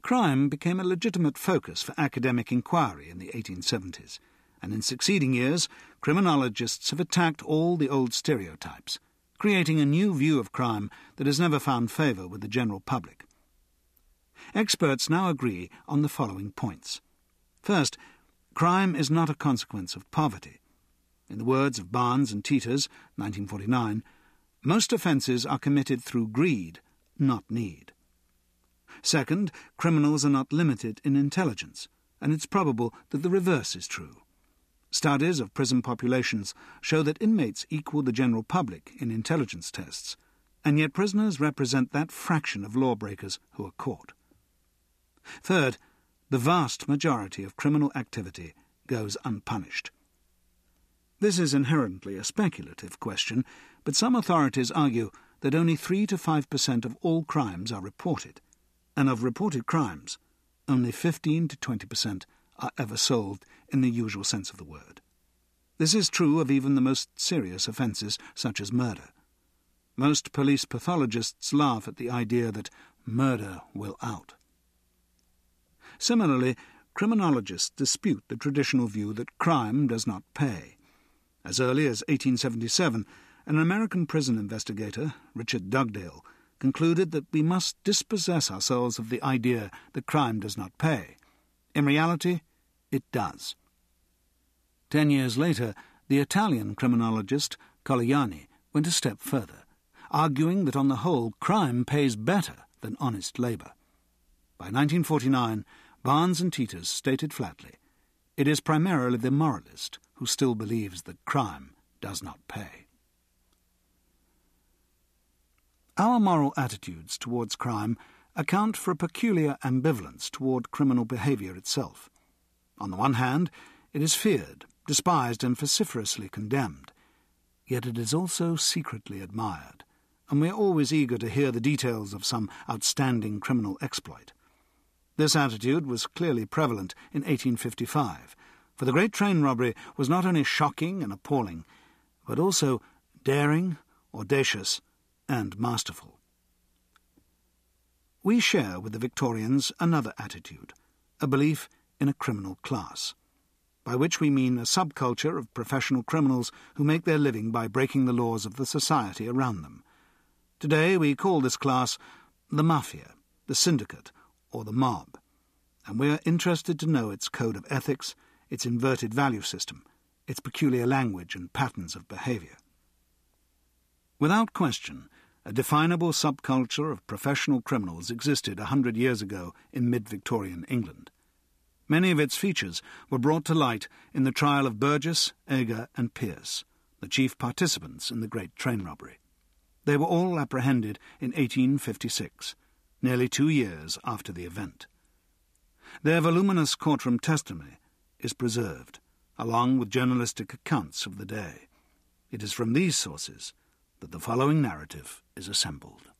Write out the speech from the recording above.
Crime became a legitimate focus for academic inquiry in the 1870s, and in succeeding years, criminologists have attacked all the old stereotypes, creating a new view of crime that has never found favour with the general public. Experts now agree on the following points. First, crime is not a consequence of poverty. In the words of Barnes and Teeters, 1949, most offences are committed through greed, not need. Second, criminals are not limited in intelligence, and it's probable that the reverse is true. Studies of prison populations show that inmates equal the general public in intelligence tests, and yet prisoners represent that fraction of lawbreakers who are caught. Third, the vast majority of criminal activity goes unpunished. This is inherently a speculative question, but some authorities argue that only 3 to 5% of all crimes are reported, and of reported crimes, only 15 to 20% are ever solved in the usual sense of the word. This is true of even the most serious offences, such as murder. Most police pathologists laugh at the idea that murder will out. Similarly, criminologists dispute the traditional view that crime does not pay. As early as 1877, an American prison investigator, Richard Dugdale, concluded that we must dispossess ourselves of the idea that crime does not pay. In reality, it does. 10 years later, the Italian criminologist Coliani went a step further, arguing that on the whole crime pays better than honest labour. By 1949, Barnes and Teeters stated flatly, it is primarily the moralist who still believes that crime does not pay. Our moral attitudes towards crime account for a peculiar ambivalence toward criminal behaviour itself. On the one hand, it is feared, despised and vociferously condemned, yet it is also secretly admired, and we are always eager to hear the details of some outstanding criminal exploit. This attitude was clearly prevalent in 1855, for the great train robbery was not only shocking and appalling, but also daring, audacious, and masterful. We share with the Victorians another attitude, a belief in a criminal class, by which we mean a subculture of professional criminals who make their living by breaking the laws of the society around them. Today we call this class the mafia, the syndicate, or the mob, and we are interested to know its code of ethics, its inverted value system, its peculiar language and patterns of behaviour. Without question, a definable subculture of professional criminals existed 100 years ago in mid-Victorian England. Many of its features were brought to light in the trial of Burgess, Agar and Pierce, the chief participants in the great train robbery. They were all apprehended in 1856, nearly 2 years after the event. Their voluminous courtroom testimony is preserved, along with journalistic accounts of the day. It is from these sources that the following narrative is assembled.